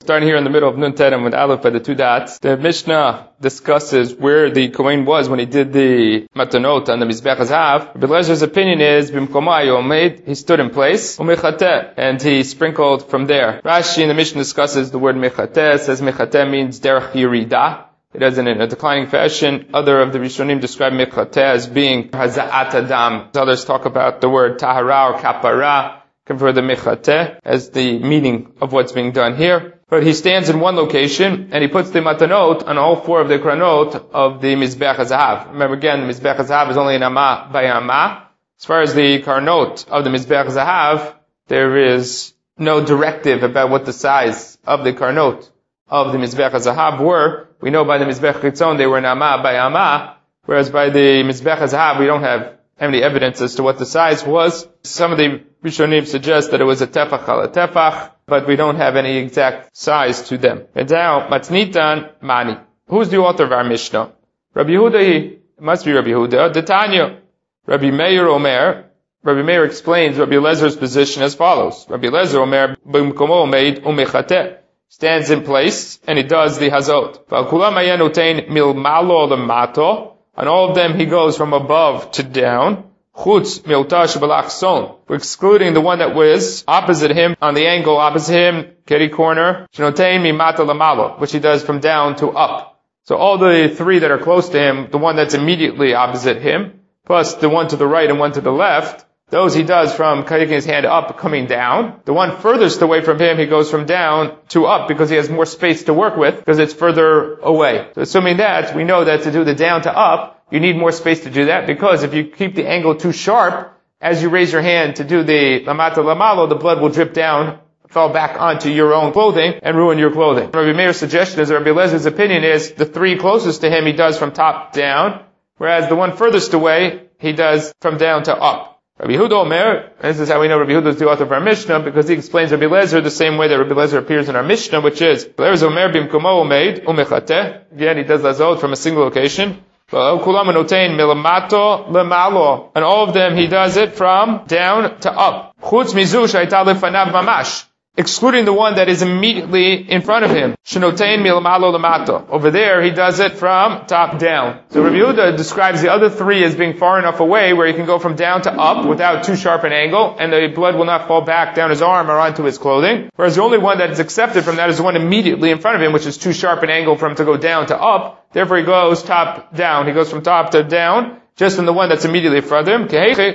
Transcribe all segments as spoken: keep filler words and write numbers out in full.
Starting here in the middle of Nun Terem with Aleph by the two dots, the Mishnah discusses where the Kohen was when he did the matanot on the Mizbech HaZahav. Rabbi Elazar's opinion is, Bimkoma Yomed, he stood in place, Umechateh, and he sprinkled from there. Rashi in the Mishnah discusses the word Mechateh, says Mechateh means Derech Yerida. It does it in a declining fashion. Other of the Rishonim describe Mechateh as being Haza'at Adam. Others talk about the word Tahara or Kapara, convert the Mechateh as the meaning of what's being done here. But he stands in one location, and he puts the matanot on all four of the kranot of the Mizbech HaZahav. Remember again, the Mizbech HaZahav is only an Amma by Amma. As far as the karnot of the Mizbech HaZahav, there is no directive about what the size of the karnot of the Mizbech HaZahav were. We know by the Mizbech Chitzon they were an Amma by Amma, whereas by the Mizbech HaZahav we don't have any evidence as to what the size was. Some of the Rishonim suggest that it was a tefach al a tefach, but we don't have any exact size to them. And now, Matnitan Mani. Who's the author of our Mishnah? Rabbi Yehuda, it must be Rabbi Yehuda. Detanya. Rabbi Meir Omer. Rabbi Meir explains Rabbi Elazar's position as follows. Rabbi Elazar Omer, B'mkomo omeid umechateh. Stands in place, and he does the hazot. V'al ayen utein milmalo lemato. On all of them, he goes from above to down. Chutz miltash balachson. We're excluding the one that was opposite him, on the angle opposite him, kitty corner. Shnotein mimata lamalo, which he does from down to up. So all the three that are close to him, the one that's immediately opposite him, plus the one to the right and one to the left, those he does from taking his hand up, coming down. The one furthest away from him, he goes from down to up because he has more space to work with because it's further away. So assuming that, we know that to do the down to up, you need more space to do that because if you keep the angle too sharp, as you raise your hand to do the lamata lamalo, the blood will drip down, fall back onto your own clothing and ruin your clothing. Rabbi Meir's suggestion is, or Rabbi Elazar's opinion is, the three closest to him he does from top down, whereas the one furthest away he does from down to up. Rabbi Yehuda Omer, and this is how we know Rabbi Yehuda is the author of our Mishnah, because he explains Rabbi Elazar the same way that Rabbi Elazar appears in our Mishnah, which is, Rabbi Omer bimkomo omeid umechateh. Again, he does lazot from a single location. And all of them he does it from down to up. Chutz mizu shayta lefanav mamash. Excluding the one that is immediately in front of him. Shenotein milamalo lamato. Over there, he does it from top down. So Rabbi Yehuda describes the other three as being far enough away where he can go from down to up without too sharp an angle, and the blood will not fall back down his arm or onto his clothing. Whereas the only one that is accepted from that is the one immediately in front of him, which is too sharp an angle for him to go down to up. Therefore, he goes top down. He goes from top to down, just in the one that's immediately in front of him.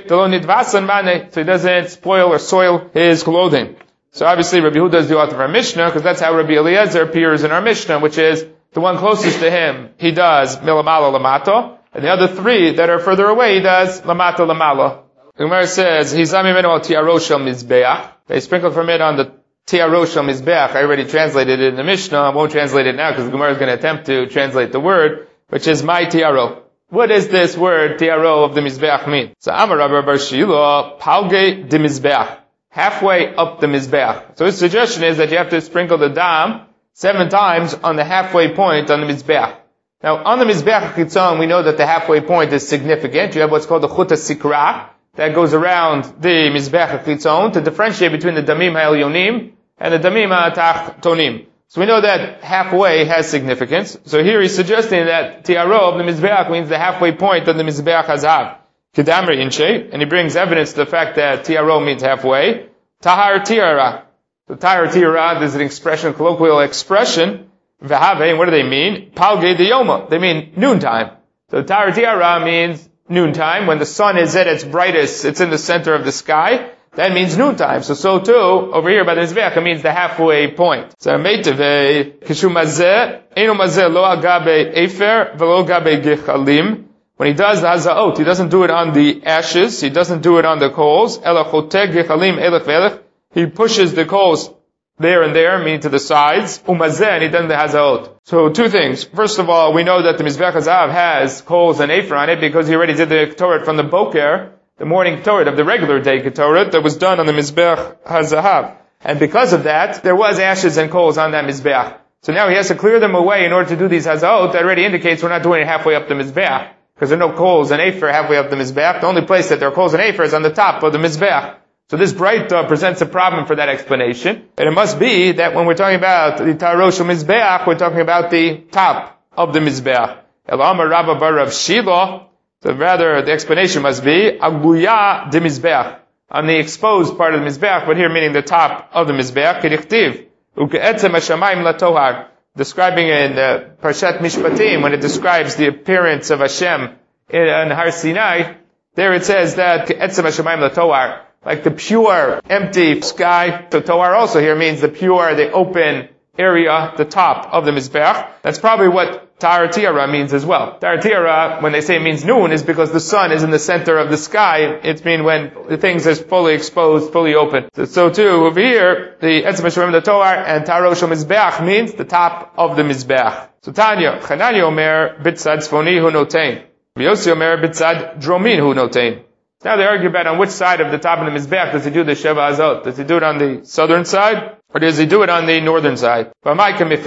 So he doesn't spoil or soil his clothing. So obviously Rabbi Yehuda is the author of our Mishnah, because that's how Rabbi Eliezer appears in our Mishnah, which is the one closest to him, he does milamalo lamato, and the other three that are further away, he does lamato lamalo. The Gemara says, Hizami meno al tiaro shel mizbeach. They sprinkled from it on the tiaro shel mizbeach. I already translated it in the Mishnah. I won't translate it now because the Gemara is going to attempt to translate the word, which is my tiaro. What does this word tiaro of the mizbeach mean? So Amar Rabbi Bar Shilo, palge de mizbeach. Halfway up the Mizbeach. So his suggestion is that you have to sprinkle the dam seven times on the halfway point on the Mizbeach. Now, on the Mizbeach Chitzon, we know that the halfway point is significant. You have what's called the Chut HaSikra that goes around the Mizbeach Chitzon to differentiate between the Damim HaElyonim and the Damim HaTachtonim. So we know that halfway has significance. So here he's suggesting that Tiaro of the Mizbeach means the halfway point of the Mizbeach HaZahav. Kedamri Inche, and he brings evidence to the fact that tiaro means halfway. Tahar tiara. The tahar tiara is an expression, colloquial expression. V'have, and what do they mean? Palge de yoma. They mean noontime. So tahar tiara means noontime. When the sun is at its brightest, it's in the center of the sky. That means noontime. So, so too, over here by the Mizbeach, it means the halfway point. So, meiteve, kishu mazeh, eno mazeh lo agabe efer, velo agabe gechalim. When he does the hazaot, he doesn't do it on the ashes, he doesn't do it on the coals. He pushes the coals there and there, meaning to the sides. Umazeh, and he does the hazaot. So two things. First of all, we know that the Mizbech HaZahav has coals and afer on it because he already did the Ketoret from the boker, the morning Ketoret of the regular day Ketoret that was done on the Mizbech HaZahav. And because of that, there was ashes and coals on that Mizbech. So now he has to clear them away in order to do these hazaot. That already indicates we're not doing it halfway up the Mizbech, because there are no coals and afer halfway up the Mizbeach. The only place that there are coals and afer is on the top of the Mizbeach. So this Braita presents a problem for that explanation. And it must be that when we're talking about the Tarosh Mizbeach, we're talking about the top of the Mizbeach. Elamar Rabba bar Rav Shilo, so rather the explanation must be Aguya de Mizbeach, on the exposed part of the Mizbeach, but here meaning the top of the Mizbeach, Kedichtiv, Uke'etzem HaShamayim LaTohar, describing in uh, Parshat Mishpatim, when it describes the appearance of Hashem in, in Har Sinai, there it says that Ke'etzem HaShamayim LaTohar, like the pure, empty sky. So Tohar also here means the pure, the open area, the top of the Mizbeach. That's probably what Tahar Tiara means as well. Tahar Tiara, when they say it means noon, is because the sun is in the center of the sky. It means when the things is fully exposed, fully open. So, so too, over here, the Etzem HaShamayim LaTohar and Tarosh Mizbeach means the top of the Mizbeach. So Tanya, Chananya Omer, Bitzad Tzfoni Hu Notein. Yossi Omer, Bitzad Dromin Hu Notein. Now they argue about on which side of the top of the Mizbeach does he do the Sheva Azot. Does he do it on the southern side, or does he do it on the northern side? What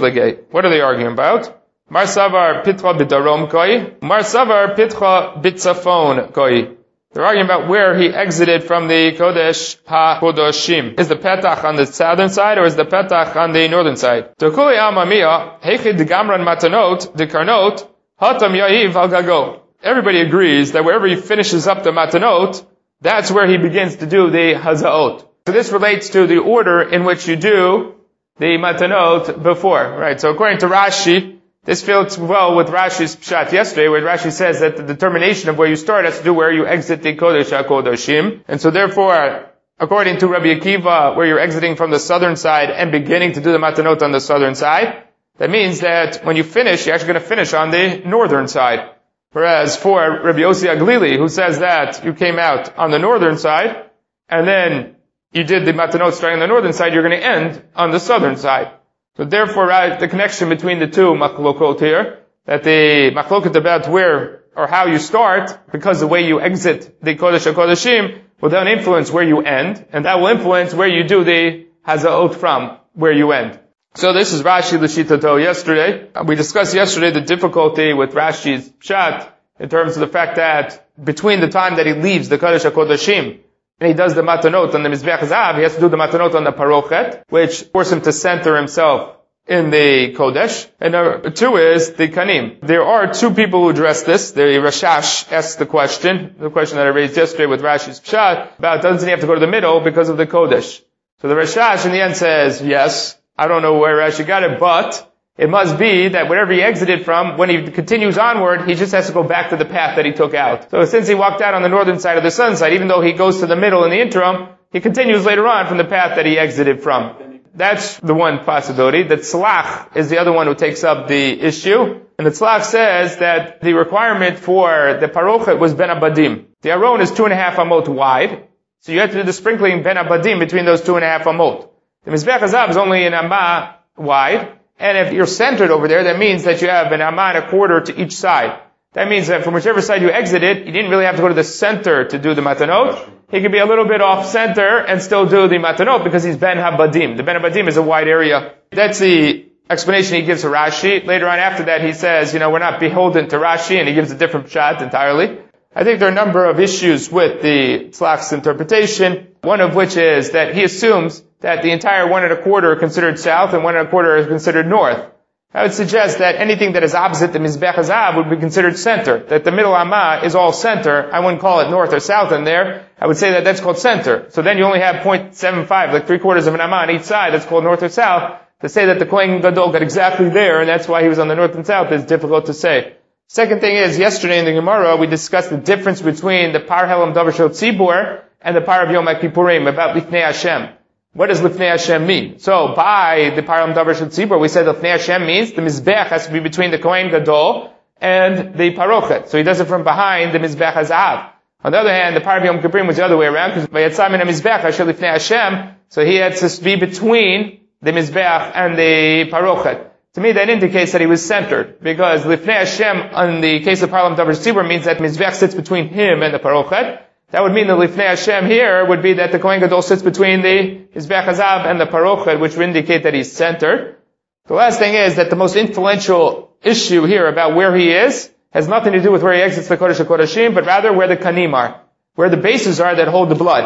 are they arguing about? Mar Savar Pitcha B'darom Koi, Mar Savar Pitcha B'tzafon Koi. They're arguing about where he exited from the Kodesh HaKodashim. Is the Petach on the southern side, or is the Petach on the northern side? Dokuli Amamiya, Heichid Gamran Matanot, Dekarnot, Hatam Yahiv Al Gago. Everybody agrees that wherever he finishes up the matanot, that's where he begins to do the hazaot. So this relates to the order in which you do the matanot before, right? So according to Rashi, this fits well with Rashi's pshat yesterday, where Rashi says that the determination of where you start has to do where you exit the Kodesh HaKodashim. And so therefore, according to Rabbi Akiva, where you're exiting from the southern side and beginning to do the matanot on the southern side, that means that when you finish, you're actually going to finish on the northern side. Whereas for Rabbi Yossi Aglili, who says that you came out on the northern side, and then you did the matanot starting on the northern side, you're going to end on the southern side. So therefore, right, the connection between the two machlokot here, that the machlokot about where or how you start, because the way you exit the Kodesh HaKodashim will then influence where you end, and that will influence where you do the hazaot from, where you end. So this is Rashi L'Shitato yesterday. We discussed yesterday the difficulty with Rashi's pshat in terms of the fact that between the time that he leaves the Kodesh HaKodashim and he does the matanot on the Mizbeach Zav, he has to do the matanot on the Parochet, which force him to center himself in the Kodesh. And number two is the Kanim. There are two people who address this. The Rashash asks the question, the question that I raised yesterday with Rashi's pshat, about doesn't he have to go to the middle because of the Kodesh? So the Rashash in the end says, yes. I don't know where Rashi got it, but it must be that wherever he exited from, when he continues onward, he just has to go back to the path that he took out. So since he walked out on the northern side of the sun side, even though he goes to the middle in the interim, he continues later on from the path that he exited from. That's the one possibility. The Tzlach is the other one who takes up the issue. And the Tzlach says that the requirement for the Parochet was Ben Abadim. The Aron is two and a half amot wide, so you have to do the sprinkling Ben Abadim between those two and a half amot. The Mizbeach Hazav is only an amma wide, and if you're centered over there, that means that you have an amma and a quarter to each side. That means that from whichever side you exited, you didn't really have to go to the center to do the matanot. He could be a little bit off center and still do the matanot because he's Ben Habadim. The Ben Habadim is a wide area. That's the explanation he gives to Rashi. Later on after that, he says, you know, we're not beholden to Rashi, and he gives a different pshat entirely. I think there are a number of issues with the Tzlach's interpretation, one of which is that he assumes that the entire one and a quarter are considered south and one and a quarter is considered north. I would suggest that anything that is opposite the Mizbeach Hazav would be considered center, that the middle amma is all center. I wouldn't call it north or south in there. I would say that that's called center. So then you only have zero point seven five, like three quarters of an amma on each side, that's called north or south. To say that the Kohen Gadol got exactly there, and that's why he was on the north and south, is difficult to say. Second thing is, yesterday in the Gemara, we discussed the difference between the Par Helam Davar Shel Tzibur and the Par of Yom HaKippurim, about Lifnei Hashem. What does Lifnei Hashem mean? So, by the Par Helam Davar Shel Tzibur, we said Lifnei Hashem means the Mizbech has to be between the Kohen Gadol and the Parochet. So he does it from behind the Mizbech Hazav. On the other hand, the Par of Yom Kippurim was the other way around, because Vayatzam in Mizbech Hashem Lifnei Hashem, so he had to be between the Mizbech and the Parochet. To me, that indicates that he was centered, because Lifnei Hashem, in the case of Par Helam Davar Shel Tzibur, means that Mizbech sits between him and the Parochet. That would mean that Lifnei Hashem here would be that the Kohen Gadol sits between the Mizbech Hazav and the Parochet, which would indicate that he's centered. The last thing is that the most influential issue here about where he is has nothing to do with where he exits the Kodesh HaKodashim, but rather where the Kanim are, where the bases are that hold the blood.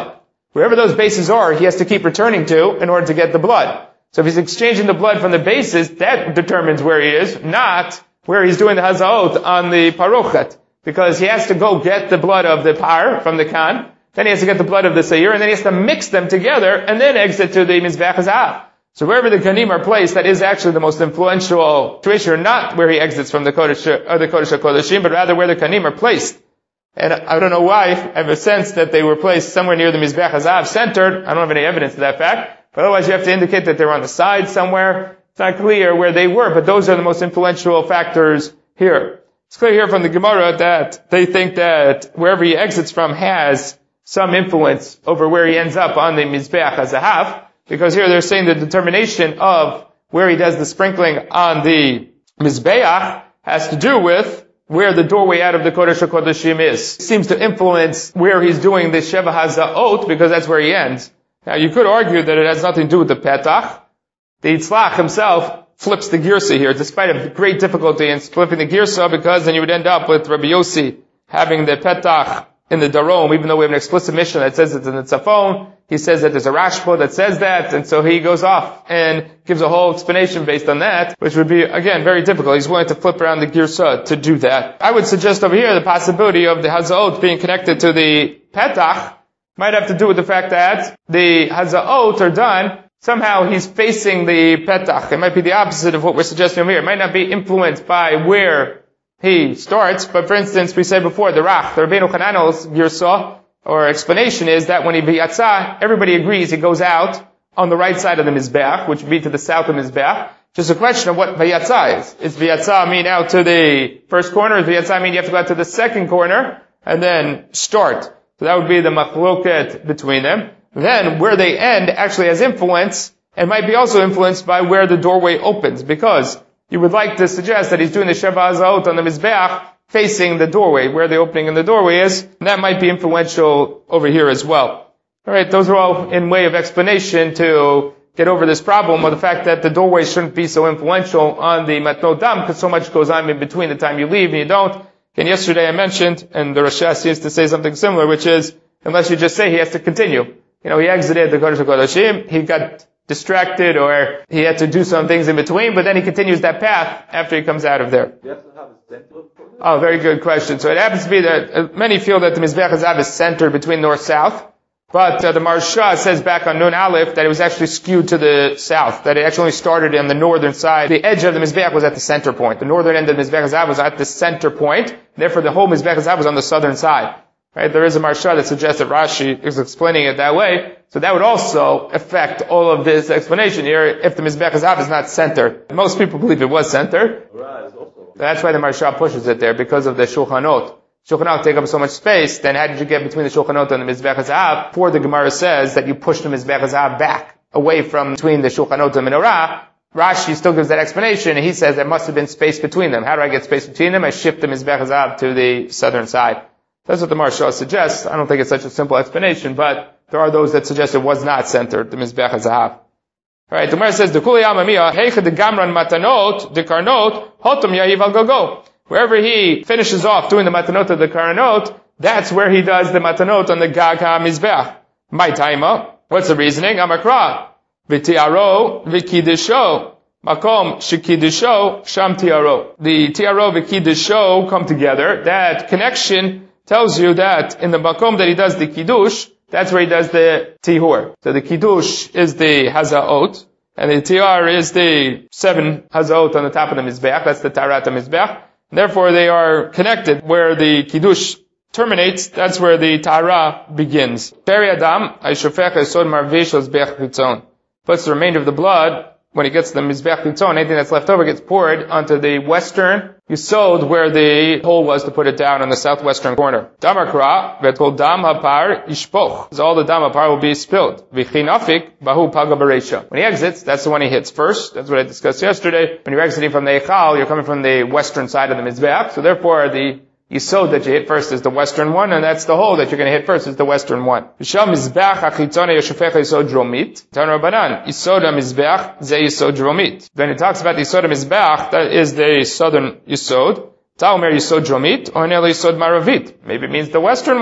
Wherever those bases are, he has to keep returning to in order to get the blood. So if he's exchanging the blood from the bases, that determines where he is, not where he's doing the hazaot on the parochet. Because he has to go get the blood of the par from the kan, then he has to get the blood of the seir, and then he has to mix them together, and then exit to the mizbeach hazav. So wherever the kanim are placed, that is actually the most influential situation, not where he exits from the kodesh, or the kodesh HaKodeshim, but rather where the kanim are placed. And I don't know why, I have a sense that they were placed somewhere near the mizbeach hazav, centered. I don't have any evidence of that fact. But otherwise you have to indicate that they were on the side somewhere. It's not clear where they were, but those are the most influential factors here. It's clear here from the Gemara that they think that wherever he exits from has some influence over where he ends up on the Mizbeach HaZahav, because here they're saying the determination of where he does the sprinkling on the Mizbeach has to do with where the doorway out of the Kodesh HaKodeshim is. It seems to influence where he's doing the Sheva HaZaot, because that's where he ends. Now, you could argue that it has nothing to do with the Petach. The Yitzlach himself flips the Girsa here, despite a great difficulty in flipping the Girsa, because then you would end up with Rabbi Yossi having the Petach in the Darom, even though we have an explicit mission that says it's in the Tzafon. He says that there's a Rashba that says that, and so he goes off and gives a whole explanation based on that, which would be, again, very difficult. He's willing to flip around the Girsa to do that. I would suggest over here the possibility of the Hazaot being connected to the Petach might have to do with the fact that the Hazaot are done, somehow he's facing the Petach. It might be the opposite of what we're suggesting over here. It might not be influenced by where he starts, but for instance, we said before, the Rach, the Rabbeinu Hananel's Girsa, or explanation is that when he v'yatza, everybody agrees he goes out on the right side of the Mizbeach, which would be to the south of the Mizbeach. Just a question of what v'yatza is. Is v'yatza mean out to the first corner? Is v'yatza mean you have to go out to the second corner and then start? So that would be the machloket between them. Then, where they end actually has influence, and might be also influenced by where the doorway opens, because you would like to suggest that he's doing the Sheva HaZaot on the Mizbeach facing the doorway, where the opening in the doorway is, and that might be influential over here as well. Alright, those are all in way of explanation to get over this problem of the fact that the doorway shouldn't be so influential on the Matnot Dam, because so much goes on in between the time you leave and you don't. And yesterday I mentioned, and the Rosh seems to say something similar, which is, unless you just say he has to continue. You know, he exited the Kodesh HaKodeshim, he got distracted, or he had to do some things in between, but then he continues that path after he comes out of there. You have to have a center of Kodesh? Oh, very good question. So it happens to be that uh, many feel that the Mizbeach HaZahav is centered between north-south, but uh, the Maharsha says back on Nun Aleph that it was actually skewed to the south, that it actually only started on the northern side. The edge of the Mizbeach was at the center point. The northern end of the Mizbeach HaZahav was at the center point, therefore the whole Mizbeach HaZahav was on the southern side. Right? There is a Maharsha that suggests that Rashi is explaining it that way. So that would also affect all of this explanation here if the Mizbeach HaZahav is not centered. Most people believe it was centered. That's why the Maharsha pushes it there, because of the Shulchanot. Shulchanot take up so much space, then how did you get between the Shulchanot and the Mizbeach HaZahav? Before the Gemara says that you push the Mizbeach HaZahav back, away from between the Shulchanot and the Menorah. Rashi still gives that explanation, and he says there must have been space between them. How do I get space between them? I shift the Mizbeach HaZahav to the southern side. That's what the Maharsha suggests. I don't think it's such a simple explanation, but there are those that suggest it was not centered, the Mizbeach HaZahav. Alright, the Gemara says, Dekuli Amamiya, Heicha de Gamran Matanot, de Karnot, Hotam Yahiv al Gogo. Wherever he finishes off doing the Matanot of the Karnot, that's where he does the Matanot on the Gag HaMizbeach. My taima. What's the reasoning? Amakra. V'tiaro, v'kidisho. Makom shekidisho, sham tiaro. The tiaro v'kidisho come together. That connection tells you that in the makom that he does the kiddush, that's where he does the tihur. So the kiddush is the hazaot, and the tiar is the seven hazaot on the top of the mizbeach. That's the tarat mizbeach. Therefore, they are connected. Where the kiddush terminates, that's where the tara begins. Peri adam, ayshofech esod marvish l'zbeach chitzon. Puts the remainder of the blood, when he gets to the Mizbeach Chitzon, anything that's left over gets poured onto the western Yisod, where the hole was to put it down on the southwestern corner. Damakra, v'tol dam hapar ishpoch. All the dam hapar will be spilled. V'chinafik, bahu paga bereisha. When he exits, that's the one he hits first. That's what I discussed yesterday. When you're exiting from the Eichal, you're coming from the western side of the Mizbeach. So therefore, the Yisod that you hit first is the western one, and that's the hole that you're going to hit first is the western one. V'sham Mizbeach hachitzone yoshefech Yisod dromit. Tan Rabbanan, Yisod ha-Mizbeach ze Yisod dromit. When it talks about the Yisod ha-Mizbeach, that is the southern Yisod. Ta'omer Yisod dromit, or nele Yisod maravit. Maybe it means the western one.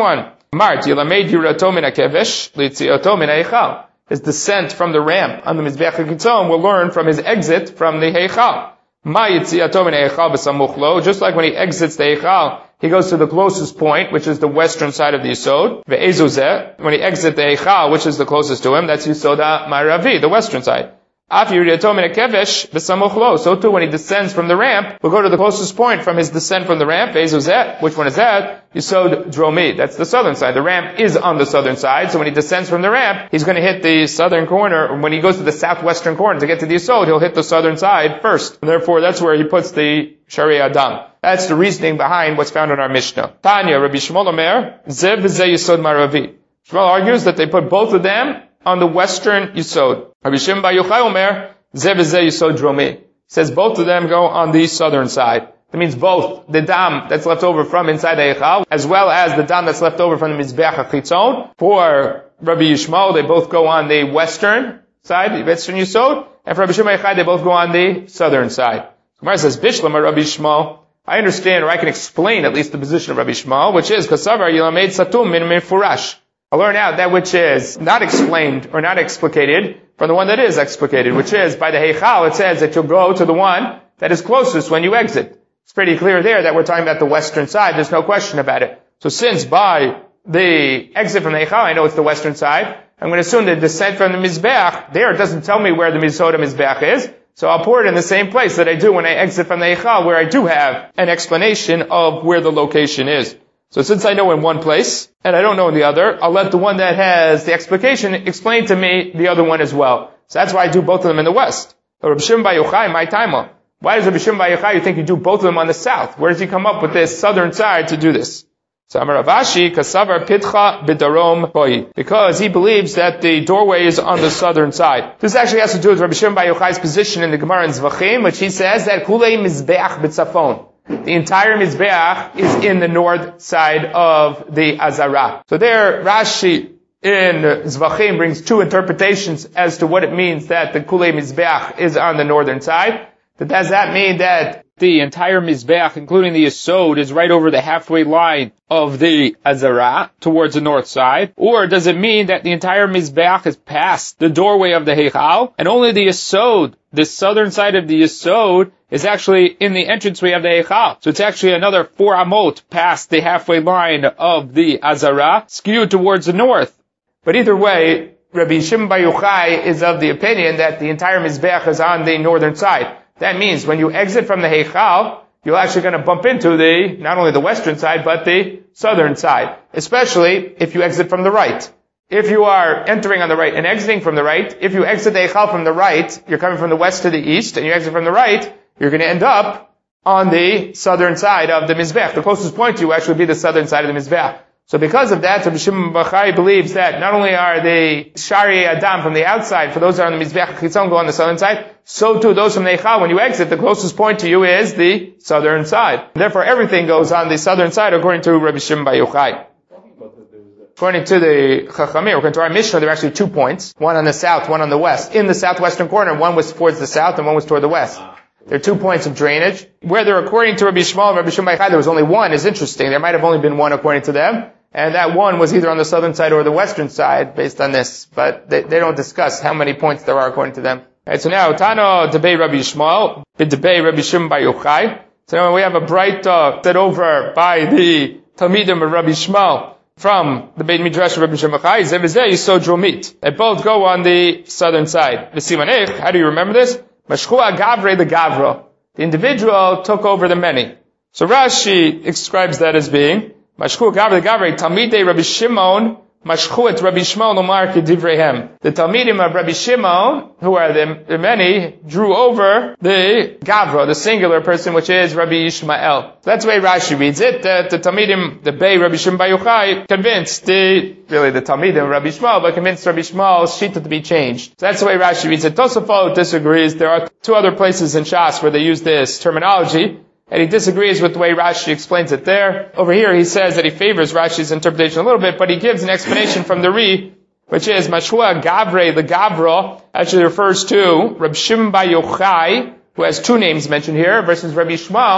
Mart, Yilamed Yirato Min HaKevesh, Litzioto Min HaEichal. His descent from the ramp on the Mizbeach HaKitzon will learn from his exit from the Heichal. Ma Yitziato Min HaEichal B'samuch Lo, just like when he exits the Heichal, he goes to the closest point, which is the western side of the Yisod. Ve'ezu Zeh, when he exits the Heichal, which is the closest to him, that's Yisod HaMa'aravi, the western side. So too, when he descends from the ramp, we'll go to the closest point from his descent from the ramp. Which one is that? Yisod Dromi. That's the southern side. The ramp is on the southern side, so when he descends from the ramp, he's going to hit the southern corner. When he goes to the southwestern corner to get to the Yisod, he'll hit the southern side first. And therefore, that's where he puts the Shari Adam. That's the reasoning behind what's found in our Mishnah. Tanya, Rabbi Shmuel Omer, Zev v'zeh Yisod Maravi. Shmuel argues that they put both of them on the western Yisod. Rabbi Shimon Bar Yochai Omer, Zev v'zeh Yisod Dromi. Says both of them go on the southern side. That means both the dam that's left over from inside the Eichal, as well as the dam that's left over from the Mizbeach HaChitzon. For Rabbi Yishmael, they both go on the western side, the western Yisod. And for Rabbi Shimon Bar Yochai, they both go on the southern side. Gemara says, Bishlam Rabbi Yishmael. I understand, or I can explain at least the position of Rabbi Yishmael, which is, Kasavar Yilamed Satum Min Min Furash. I learn out that which is not explained or not explicated from the one that is explicated, which is by the Heichal, it says that you'll go to the one that is closest when you exit. It's pretty clear there that we're talking about the western side. There's no question about it. So since by the exit from the Heichal, I know it's the western side, I'm going to assume the descent from the Mizbeach, there it doesn't tell me where the Mizoda Mizbeach is, so I'll pour it in the same place that I do when I exit from the Heichal, where I do have an explanation of where the location is. So since I know in one place, and I don't know in the other, I'll let the one that has the explication explain to me the other one as well. So that's why I do both of them in the west. But Rabbi Shimon Bar Yochai, my time. Why does Rabbi Shimon Bar Yochai, you think you do both of them on the south? Where does he come up with this southern side to do this? So Amar Ravashi, Kasavar Pitcha B'darom Koi. Because he believes that the doorway is on the southern side. This actually has to do with Rabbi Shimon Bar Yochai's position in the Gemara in Zvachim, which he says that Kulei Mizbeach B'tzafon. The entire Mizbeach is in the north side of the Azara. So there, Rashi in Zvachim brings two interpretations as to what it means that the Kulei Mizbeach is on the northern side. But does that mean that the entire Mizbeach, including the Yisod, is right over the halfway line of the Azara towards the north side? Or does it mean that the entire Mizbeach is past the doorway of the Heichal, and only the Yisod, the southern side of the Yisod, is actually in the entranceway of the Eichal. So it's actually another four amot past the halfway line of the Azara, skewed towards the north. But either way, Rabbi Shimon Bar Yochai is of the opinion that the entire Mizbeach is on the northern side. That means when you exit from the Heichal, you're actually going to bump into the, not only the western side, but the southern side. Especially if you exit from the right. If you are entering on the right and exiting from the right, if you exit the Eichal from the right, you're coming from the west to the east, and you exit from the right, you're going to end up on the southern side of the Mizbeach. The closest point to you will actually be the southern side of the Mizbeach. So because of that, Rabbi Shimon Bar Yochai believes that not only are the Shari Adam from the outside, for those that are on the Mizbeach Chitzon go on the southern side, so too those from the Eichal, when you exit, the closest point to you is the southern side. Therefore everything goes on the southern side according to Rabbi Shimon Bar Yochai. According to the Chachamim, according to our Mishnah, there are actually two points. One on the south, one on the west. In the southwestern corner, one was towards the south and one was toward the west. There are two points of drainage. Whether according to Rabbi Shmuel and Rabbi Shimon Bar Yochai there was only one is interesting. There might have only been one according to them. And that one was either on the southern side or the western side based on this. But they, they don't discuss how many points there are according to them. Alright, so now, Tano debate Rabbi Shmuel, debate Rabbi Shimon Bar Yochai. So now we have a bright uh, set over by the Talmidim of Rabbi Shmuel from the Beit Midrash of Rabbi Shimon Bar Yochai. Zevizeh Yisod Dromit. They both go on the southern side. V'simanech, how do you remember this? Mashchua Gavre the Gavro. The individual took over the many. So Rashi describes that as being Mashchua Gavre the Gavre, Talmidei Rabbi Shimon, Mashchuat Rabbi Shmuel Nomar Kedivrehem. The Talmidim of Rabbi Shimon, who are the, the many, drew over the Gavra, the singular person, which is Rabbi Yishmael. So that's the way Rashi reads it, that the Talmidim, the Bey Rabbi Shimon Bar Yochai, convinced the, really the Talmidim of Rabbi Shmuel, but convinced Rabbi Shmuel's Shita to be changed. So that's the way Rashi reads it. Tosafot disagrees. There are two other places in Shas where they use this terminology, and he disagrees with the way Rashi explains it there. Over here he says that he favors Rashi's interpretation a little bit, but he gives an explanation from the Ri, which is Mashua Gavre, the Gavro, actually refers to Rabbi Shimon Bar Yochai, who has two names mentioned here, versus Rabbi Shmuel,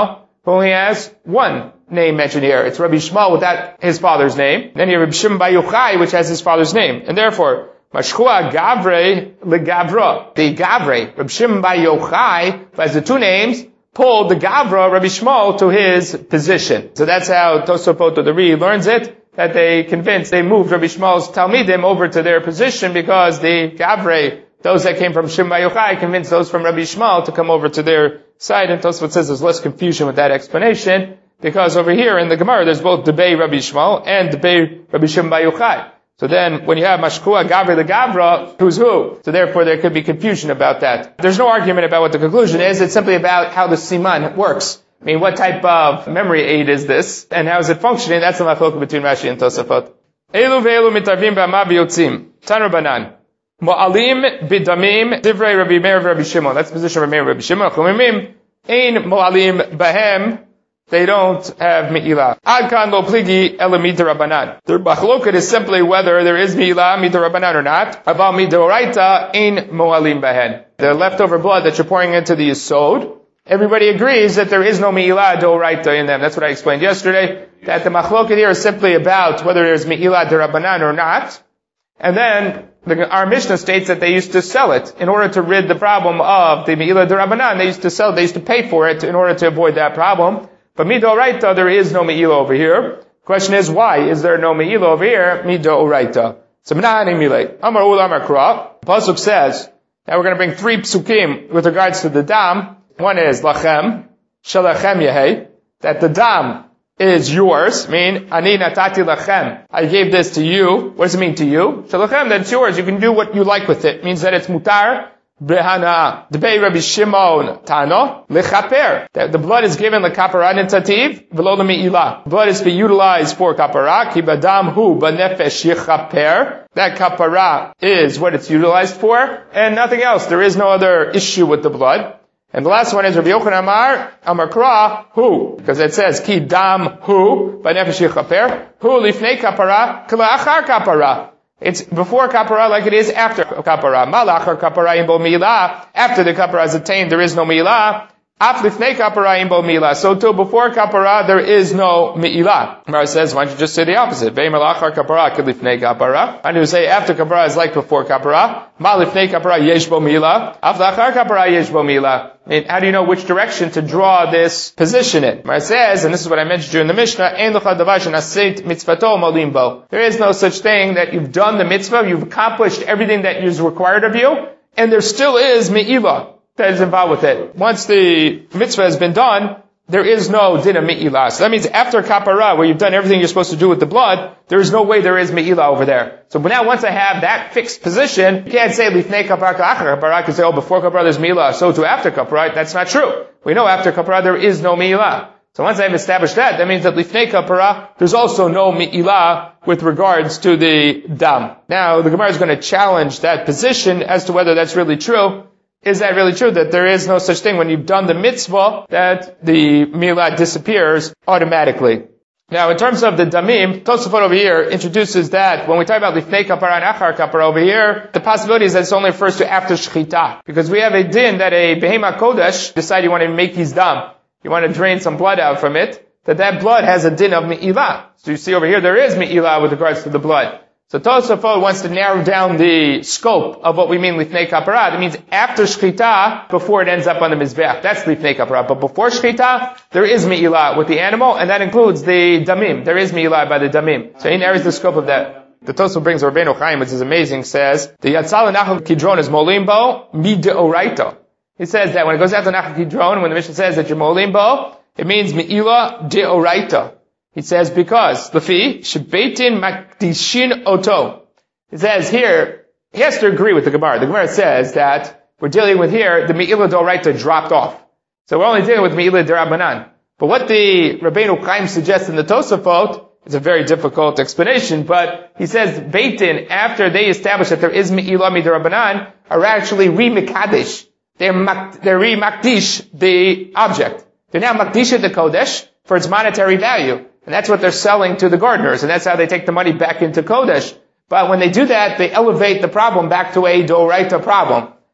who only has one name mentioned here. It's Rabbi Shmuel without his father's name. Then you have Rabbi Shimon Bar Yochai, which has his father's name. And therefore, Mashchua Gavre LeGavra. The Gavre, Rabbi Shimon Bar Yochai, who has the two names, pulled the Gavra, Rabbi Shmuel, to his position. So that's how Tosafot or the Ri learns it, that they convinced, they moved Rabbi Shmuel's Talmidim over to their position because the Gavre, those that came from Shimon Bar Yochai, convinced those from Rabbi Shmuel to come over to their side. And Tosafot says there's less confusion with that explanation, because over here in the Gemara there's both Debei Rabbi Shmuel and Debei Rabbi Shimon Bar Yochai. So then, when you have Mashkua, Gavre, the Gavra, who's who? So therefore, there could be confusion about that. There's no argument about what the conclusion is. It's simply about how the siman works. I mean, what type of memory aid is this, and how is it functioning? That's the machlok between Rashi and Tosafot. Elu ve'elu mitarvim b'ama b'yotzim. Tan Rabbanan. Mo'alim b'damim divrei Rabbi Meir v'Rabbi Shimon. That's the position of Rabbi Meir v'Rabbi Shimon. Chumimim ein mo'alim b'hem. They don't have mi'ilah. Ad kan lo pligi ela mid'Rabbanan. Their machloket is simply whether there is mi'ilah mid'Rabbanan or not. About mid'oraita ein mo'alim b'hen. The leftover blood that you're pouring into the yesod, everybody agrees that there is no mi'ilah d'oraita in them. That's what I explained yesterday. That the machloket here is simply about whether there's mi'ilah d'Rabbanan or not. And then the, our Mishnah states that they used to sell it in order to rid the problem of the mi'ilah d'Rabbanan. They used to sell, they used to pay for it in order to avoid that problem. But midoraita, there is no me'ilah over here. Question is, why is there no me'ilah over here? Midoraita. So, m'na'ani milei. Amar ul amar kra. Pasuk says, now we're going to bring three psukim with regards to the dam. One is lachem, shalachem yehei, that the dam is yours, mean, ani natati lachem. I gave this to you. What does it mean to you? Shalachem, that it's yours. You can do what you like with it. It means that it's mutar. Brehana, Debei Rabbi Shimon Tano, Lechaper. That the blood is given lekapara nitativ, v'lo lemi'ilah. Blood is to be utilized for kapara, ki badam hu b'nefesh yichaper. That kapara is what it's utilized for, and nothing else. There is no other issue with the blood. And the last one is Rabbi Yochanan Amar, Amar Kra, hu, because it says ki dam hu b'nefesh yichaper, hu lifnei kapara, k'la achar kapara. It's before kapara like it is after kapara. Malachar kapara in bo milah. After the kapara is attained, there is no milah. Af lifnei kapara in bo milah. So too, before kapara, there is no milah. Gemara says, why don't you just say the opposite? Vei malachar kapara ke lifnei kapara. Why don't you say after kapara is like before kapara? Ma lifnei kapara yesh bo milah. Af lachar kapara yesh bo milah. And how do you know which direction to draw this position in? It says, and this is what I mentioned during the Mishnah, Ein lecha davar shenasit mitzvato molim bo. There is no such thing that you've done the mitzvah, you've accomplished everything that is required of you, and there still is me'ilah that is involved with it. Once the mitzvah has been done, there is no din of me'ilah. So that means after kapara, where you've done everything you're supposed to do with the blood, there is no way there is me'ilah over there. So now once I have that fixed position, you can't say lifnei kapara ka'achar kapara, you can say, oh, before kapara there's me'ilah, so to after kapara. That's not true. We know after kapara there is no me'ilah. So once I've established that, that means that lifnei kapara, there's also no me'ilah with regards to the dam. Now, the Gemara is going to challenge that position as to whether that's really true. Is that really true, that there is no such thing when you've done the mitzvah that the milah disappears automatically? Now, in terms of the damim, Tosafot over here introduces that when we talk about lifnei kapara and achar kapara over here, the possibility is that it only refers to after shchita. Because we have a din that a behema kodesh decide you want to make his dam, you want to drain some blood out from it, that that blood has a din of me'ilah. So you see over here there is me'ilah with regards to the blood. So Tosafot wants to narrow down the scope of what we mean lifnei kapara. It means after shchita, before it ends up on the mizbeach. That's lifnei kapara. But before shchita, there is me'ilah with the animal, and that includes the damim. There is me'ilah by the damim. So he narrows the scope of that. The Tosafot brings Rabbeinu Chaim, which is amazing, says, the Yatzal Nachal Kidron is molimbo mideoraita. He says that when it goes out to Nachal Kidron, when the Mishnah says that you're molimbo, it means me'ilah deoraita. He says, because, Lefi, Shebeitin Makdishin Oto. It says here, he has to agree with the Gemara. The Gemara says that we're dealing with here, the Me'ilah D'Oraita dropped off. So we're only dealing with Me'ilah D'Rabbanan. But what the Rabbeinu Chaim suggests in the Tosafot is a very difficult explanation, but he says Beitin, after they establish that there is Me'ilah D'Rabbanan, are actually re-Mekadesh. They're, they're re-Makdish the object. They're now Makdish the Kodesh for its monetary value. And that's what they're selling to the gardeners, and that's how they take the money back into Kodesh. But when they do that, they elevate the problem back to a Doraita problem.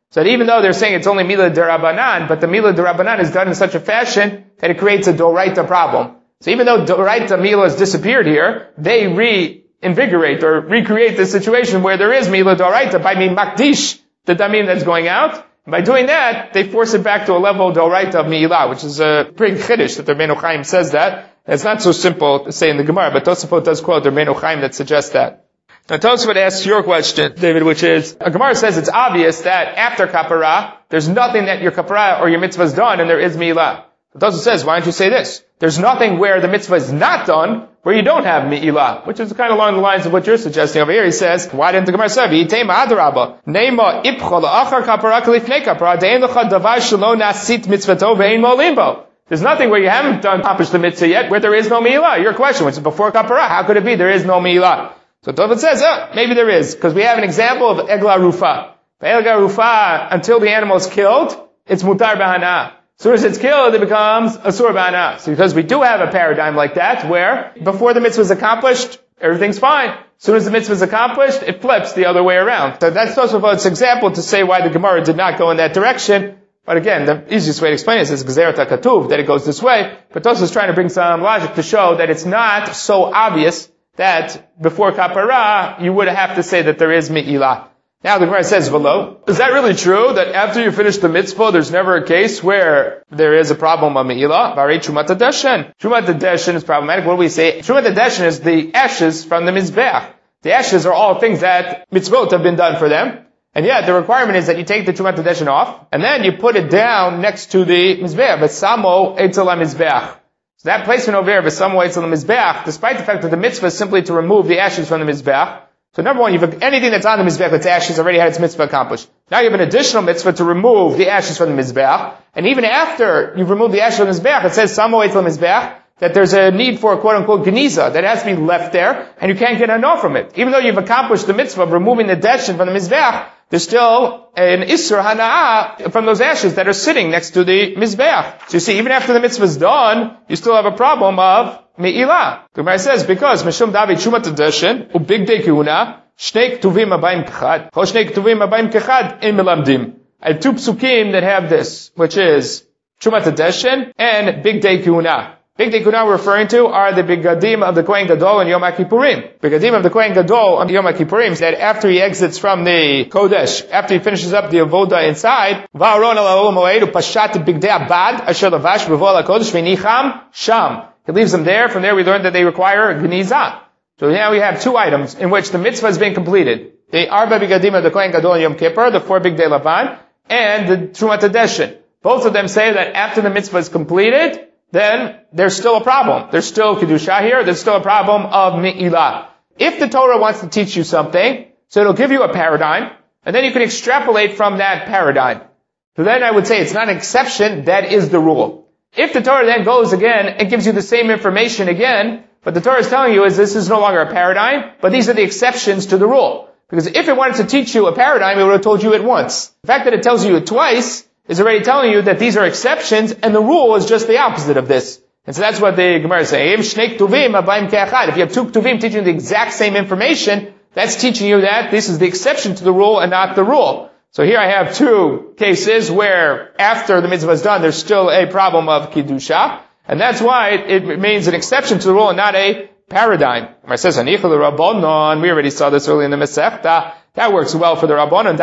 So that even though they're saying it's only Mila Derabanan, but the Mila Derabanan is done in such a fashion that it creates a Doraita problem. So even though Doraita Mila has disappeared here, they reinvigorate or recreate the situation where there is Mila Doraita by being Makdish, the Damim that's going out. And by doing that, they force it back to a level of Doraita of Mi'ilah, which is a pretty chiddush that the Rebbeinu Chaim says that. And it's not so simple to say in the Gemara, but Tosafot does quote the Rebbeinu Chaim that suggests that. Now Tosafot asks your question, David, which is, a Gemara says it's obvious that after kapara, there's nothing that your kapara or your mitzvah is done and there is mi'ilah. Tosafot says, why don't you say this? There's nothing where the mitzvah is not done where you don't have mi'ilah, which is kind of along the lines of what you're suggesting over here. He says, why didn't the Gemara say, V'yitei ma'adarabba, neima ipcha la'achar kapara kalifnei kapara, de'en lecha davar shelo nasit mitzvato ve'en mo limbo. There's nothing where you haven't done accomplished the mitzvah yet where there is no mi'ilah. Your question, which is before kapara, how could it be there is no mi'ilah? So Tosafot says, oh, maybe there is, because we have an example of Egla Rufa. Egla Rufa, until the animal is killed, it's mutar b'hana. As soon as it's killed, it becomes asur b'hana. So because we do have a paradigm like that, where before the mitzvah is accomplished, everything's fine. As soon as the mitzvah is accomplished, it flips the other way around. So that's Tosafot's example to say why the Gemara did not go in that direction. But again, the easiest way to explain this is Gzerat HaKatuv, that it goes this way. But Tosafot is trying to bring some logic to show that it's not so obvious that before kapara, you would have to say that there is mi'ilah. Now the Gemara says, Velo, is that really true, that after you finish the mitzvah, there's never a case where there is a problem of mi'ilah? Varei Trumat HaDeshen. Trumat HaDeshen is problematic. What do we say? Trumat HaDeshen is the ashes from the Mizbeach. The ashes are all things that mitzvot have been done for them. And yet, the requirement is that you take the Trumat HaDeshen off, and then you put it down next to the Mizbeach. V'samo etzel ha-Mizbeach. So that placement over there, v'samo etzel ha-Mizbeach, despite the fact that the mitzvah is simply to remove the ashes from the Mizbeach. So number one, you've anything that's on the Mizbeach that's ashes already had its mitzvah accomplished. Now you have an additional mitzvah to remove the ashes from the Mizbeach. And even after you've removed the ashes from the Mizbeach, it says, samo etzel ha-Mizbeach, that there's a need for a quote-unquote geniza, that has to be left there, and you can't get enough from it. Even though you've accomplished the mitzvah of removing the deshen from the Mizbeach, there's still an Isser Hana'ah from those ashes that are sitting next to the Mizbeach. So you see, even after the mitzvah is done, you still have a problem of Me'ilah. The Gemara says, because Meshum David Shumat Deshen, Ubig De Kiuna, Shnei Ktuvim Abayim Kechad, Cho Shnei Ktuvim Abayim Kechad, In Melamdim. I have two psukim that have this, which is Shumat Deshen and Big Day Kiuna. Big Day Kiuna we're referring to are the Bigadim of the Kohen Gadol on Yom HaKippurim. Bigadim of the Kohen Gadol on Yom HaKippurim that after he exits from the Kodesh, after he finishes up the Avoda inside, Va'aron al Moed Upashat Big Day Abad Asher Lavash B'Vol HaKodesh V'Nicham Sham. He leaves them there. From there we learned that they require Geniza. So now we have two items in which the mitzvah has been completed. The Arba Bigadim of the Kohen Gadol on Yom Kippur, the four Big Day Lavan, and the Trumat HaDeshen. Both of them say that after the mitzvah is completed, then there's still a problem. There's still Kedusha here. There's still a problem of Me'ilah. If the Torah wants to teach you something, so it'll give you a paradigm, and then you can extrapolate from that paradigm. So then I would say it's not an exception, that is the rule. If the Torah then goes again and gives you the same information again, but the Torah is telling you is this is no longer a paradigm, but these are the exceptions to the rule. Because if it wanted to teach you a paradigm, it would have told you it once. The fact that it tells you it twice is already telling you that these are exceptions, and the rule is just the opposite of this. And so that's what the Gemara is saying. If you have two Ktuvim teaching the exact same information, that's teaching you that this is the exception to the rule and not the rule. So here I have two cases where after the mitzvah is done, there's still a problem of Kiddusha, and that's why it remains an exception to the rule and not a paradigm. It says, we already saw this earlier in the Masechta. That works well for the Rabbanon.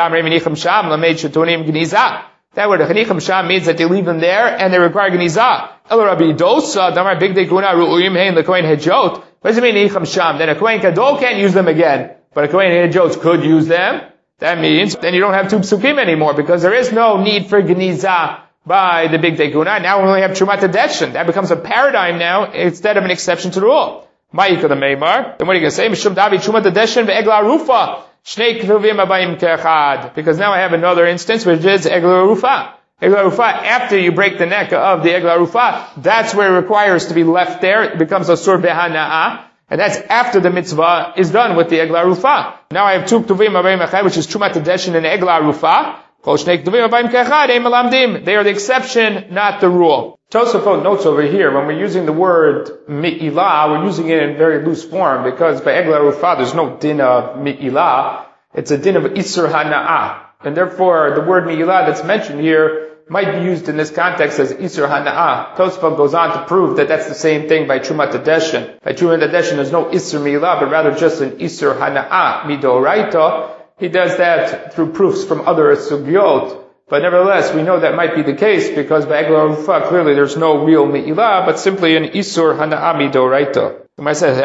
That word Chanicham Sham means that they leave them there and they require Genizah. El Rabbi Dosa, Damar Big Day Kuna Ru'uyim Hein LeKohen Hejot. What does it mean Chanicham Sham? Then a Kohen Gadol can't use them again, but a Kohen Hejot could use them. That means then you don't have two psukim anymore because there is no need for Genizah by the Big Day Kuna. Now we only have Trumat HaDeshen. That becomes a paradigm now instead of an exception to the rule. Ma'ikah the Meimar. Then what are you going to say? Mishum Davi Trumat HaDeshen ve'Egla Rufa. Because now I have another instance, which is Egla Rufa. Egla Rufa, after you break the neck of the Egla Rufa, that's where it requires to be left there. It becomes a sur behana'ah. And that's after the mitzvah is done with the Egla Rufa. Now I have two Ktuvim Abayim Echad, which is Trumat HaDeshen and Egla Rufa. They are the exception, not the rule. Tosafot notes over here, when we're using the word mi'ilah, we're using it in very loose form, because by Egla Rufa, there's no din of mi'ilah. It's a din of Isser Hana'ah. And therefore, the word mi'ilah that's mentioned here might be used in this context as Isur Hana'ah. Tosfot goes on to prove that that's the same thing by Trumat Hadeshin. By Trumat Hadeshin, there's no Isur mi'ilah, but rather just an Isur Hana'ah midoraita. He does that through proofs from other sugyot. But nevertheless, we know that might be the case because by Eglah Rufa, clearly there's no real mi'ilah, but simply an Isur Hana'ah midoraita. The Gemara says,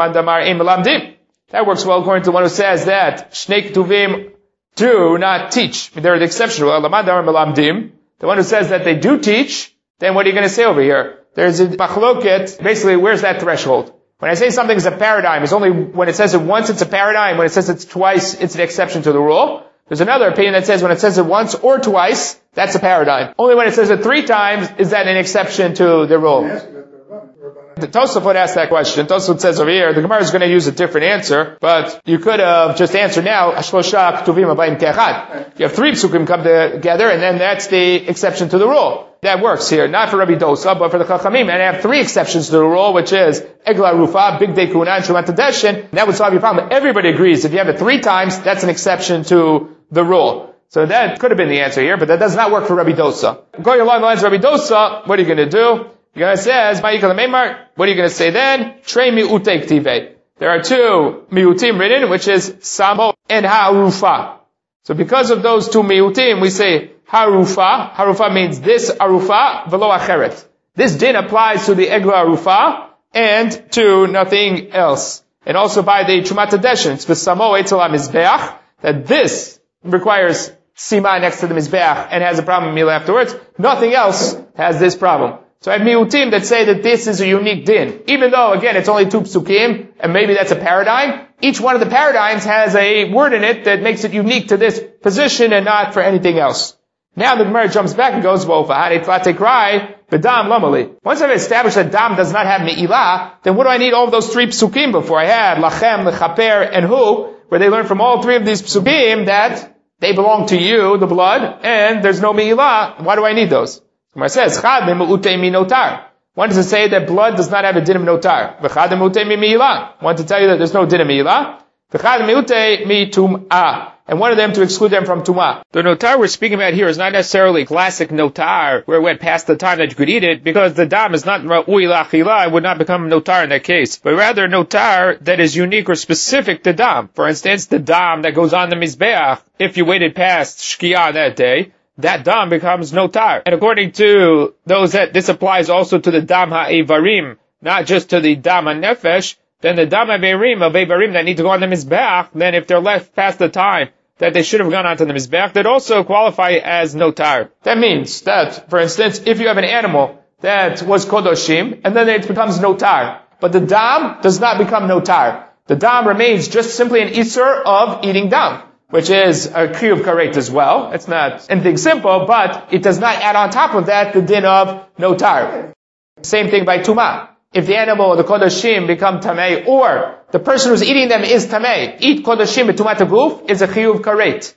that works well according to one who says that Shnei Ketuvim do not teach. They're the exception. The one who says that they do teach, then what are you going to say over here? There's a machloket. Basically, where's that threshold? When I say something is a paradigm, it's only when it says it once, it's a paradigm. When it says it's twice, it's an exception to the rule. There's another opinion that says when it says it once or twice, that's a paradigm. Only when it says it three times is that an exception to the rule. The Tosafot asked that question. Tosafot says over here, the Gemara is going to use a different answer, but you could have just answered now, Ashlosha Ktuvim Abayim Kechad. You have three psukim come together, and then that's the exception to the rule. That works here, not for Rabbi Dosa, but for the Chachamim. And I have three exceptions to the rule, which is Eglah Rufa, Big Day Kuna, and Shumat Hadeshin. That would solve your problem. Everybody agrees. If you have it three times, that's an exception to the rule. So that could have been the answer here, but that does not work for Rabbi Dosa. Going along the lines of Rabbi Dosa, what are you going to do? The Gemara says, what are you going to say then? Trei mi'utei ktivei. There are two mi'utim written, which is Samo and Harufa. So because of those two mi'utim, we say Harufa. Harufa means this Arufa, velo acheret. This din applies to the Eglah Arufa and to nothing else. And also by the Trumat Hadeshin, it's v'samo etzel ha-mizbeach, that this requires sima next to the mizbeach and has a problem with meal afterwards. Nothing else has this problem. So I have miutim that say that this is a unique din. Even though, again, it's only two psukim, and maybe that's a paradigm, each one of the paradigms has a word in it that makes it unique to this position and not for anything else. Now the Gemara jumps back and goes, well, b'dam lamali. Once I've established that dam does not have mi'ilah, then what do I need all of those three psukim before? I had lachem, lechaper, and hu, where they learn from all three of these psukim that they belong to you, the blood, and there's no mi'ilah. Why do I need those? Gemara says, Chad me'utei mi notar. One does it say that blood does not have a din of notar. V'chad me'utei mi mi'ilah. One to tell you that there's no din of mi'ilah. V'chad me'utei mi tum'ah. And one of them to exclude them from tum'ah. The notar we're speaking about here is not necessarily classic notar, where it went past the time that you could eat it, because the dam is not ra'ui la'achila, it would not become notar in that case. But rather notar that is unique or specific to dam. For instance, the dam that goes on the mizbeach, if you waited past shkiyah that day, that dam becomes notar. And according to those that this applies also to the dam ha'evarim, not just to the dam ha'nefesh, then the dam ha'evarim, of evarim that need to go on the mizbeach, then if they're left past the time that they should have gone onto the mizbeach, they'd also qualify as notar. That means that, for instance, if you have an animal that was kodoshim, and then it becomes notar, but the dam does not become notar. The dam remains just simply an isur of eating dam, which is a kriyuv karet as well. It's not anything simple, but it does not add on top of that the din of notar. Same thing by tumah. If the animal, the kodashim, become tamei, or the person who's eating them is tamei, eat kodashim betumat haguf is a kriyuv karet.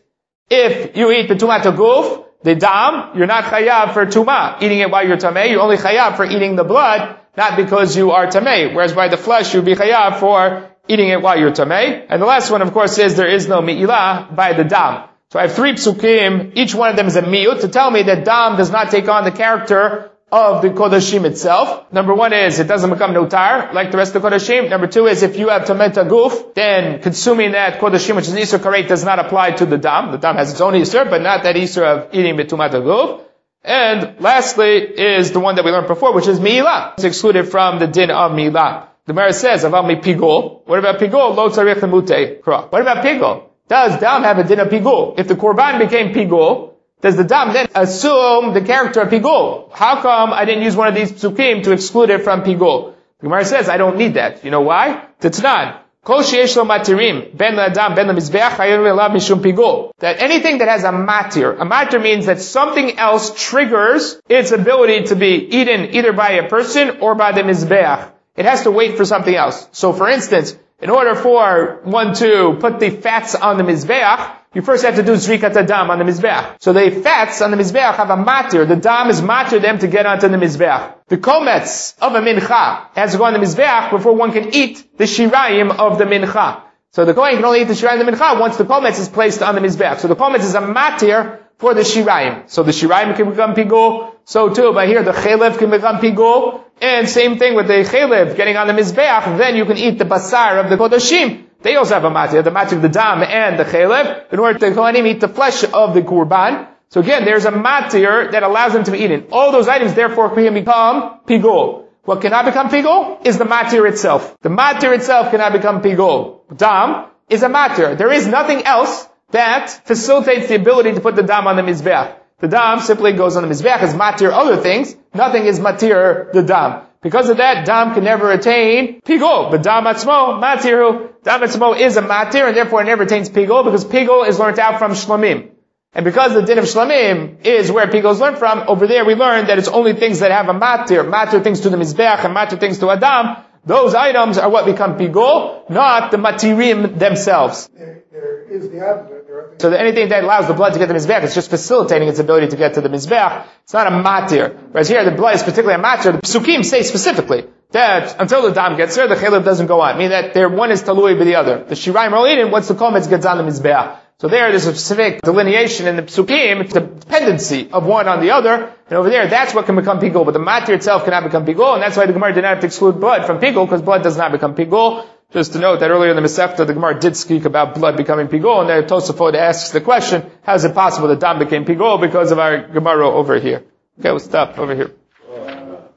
If you eat betumat haguf, the dam, you're not chayav for tumah. Eating it while you're tamei, you're only chayav for eating the blood, not because you are tamei. Whereas by the flesh, you'd be chayav for eating it while you're tamei. And the last one, of course, is there is no mi'ilah by the dam. So I have three psukim, each one of them is a mi'ut, to tell me that dam does not take on the character of the kodashim itself. Number one is, it doesn't become notar, like the rest of the kodashim. Number two is, if you have tamet haguf, then consuming that kodashim, which is an isur karet, does not apply to the dam. The dam has its own isur, but not that isur of eating betumat haguf. And lastly is the one that we learned before, which is mi'ilah. It's excluded from the din of mi'ilah. The Gemara says, "Aval mi pigul." What about pigul? Lo tzarich lemutei kra. What about pigul? Does dam have a din of pigul? If the korban became pigul, does the dam then assume the character of pigul? How come I didn't use one of these psukim to exclude it from pigul? The Gemara says, I don't need that. You know why? Tetnan. Kol sheyesh lo matirim ben l'adam ben l'mizbeach hayom v'elav mishum pigul. That anything that has a matir, a matir means that something else triggers its ability to be eaten either by a person or by the mizbeach. It has to wait for something else. So for instance, in order for one to put the fats on the mizbeach, you first have to do zrikat adam on the mizbeach. So the fats on the mizbeach have a matir. The dam is matir them to get onto the mizbeach. The kometz of a mincha has to go on the mizbeach before one can eat the shirayim of the mincha. So the Kohen can only eat the shirayim and the mincha once the kometz is placed on the mizbeach. So the kometz is a matir for the shirayim. So the shirayim can become pigul. So too, by here the chelev can become pigul. And same thing with the chelev getting on the mizbeach. Then you can eat the basar of the kodashim. They also have a matir, the matir of the dam and the chelev, in order to kohanim eat the flesh of the kurban. So again, there's a matir that allows them to be eaten. All those items therefore can become pigul. What cannot become pigul is the matir itself. The matir itself cannot become pigul. Dam is a matir. There is nothing else that facilitates the ability to put the dam on the mizbeach. The dam simply goes on the mizbeach as matir other things. Nothing is matir the dam. Because of that, dam can never attain pigul. But dam atzmo, matiru, dam atzmo is a matir, and therefore it never attains pigul, because pigul is learned out from shlamim. And because the din of shlamim is where pigul is learned from, over there we learn that it's only things that have a matir, matir things to the mizbeach and matir things to adam. Those items are what become pigul, not the matirim themselves. There, there is the opposite. So that anything that allows the blood to get to the mizbeach, it's just facilitating its ability to get to the mizbeach. It's not a matir. Whereas here, the blood is particularly a matir. The psukim say specifically that until the dam gets there, the chelev doesn't go on. Meaning that there, one is talui by the other. The shirayim are eaten once the kometz gets on the mizbeach. So there, there's a specific delineation in the psukim, it's the dependency of one on the other. And over there, that's what can become pigul. But the matir itself cannot become pigul, and that's why the Gemara did not have to exclude blood from pigul, because blood does not become pigul. Just to note that earlier in the Masechta, the Gemara did speak about blood becoming pigul, and there Tosafot asks the question, how is it possible that dam became pigul because of our Gemara over here? Okay, we'll stop over here.